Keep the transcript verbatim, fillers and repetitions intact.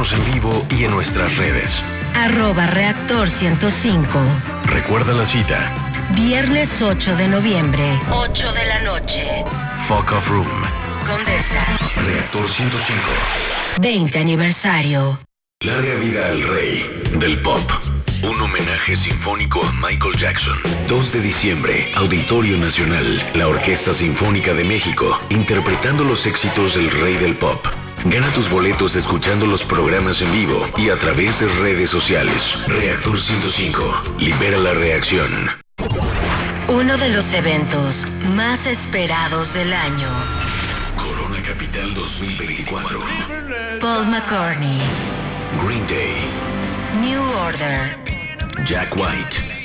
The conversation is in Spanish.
escúchanos en vivo y en nuestras redes. Arroba Reactor ciento cinco. Recuerda la cita. Viernes ocho de noviembre, ocho de la noche. Fuck Off Room. Condesa. Reactor ciento cinco. veinte aniversario. Larga vida al rey del pop. Un homenaje sinfónico a Michael Jackson. dos de diciembre, Auditorio Nacional. La Orquesta Sinfónica de México, interpretando los éxitos del rey del pop. Gana tus boletos escuchando los programas en vivo y a través de redes sociales. Reactor ciento cinco. Libera la reacción. Uno de los eventos más esperados del año. Corona Capital dos mil veinticuatro. Paul McCartney. Green Day. New Order. Jack White.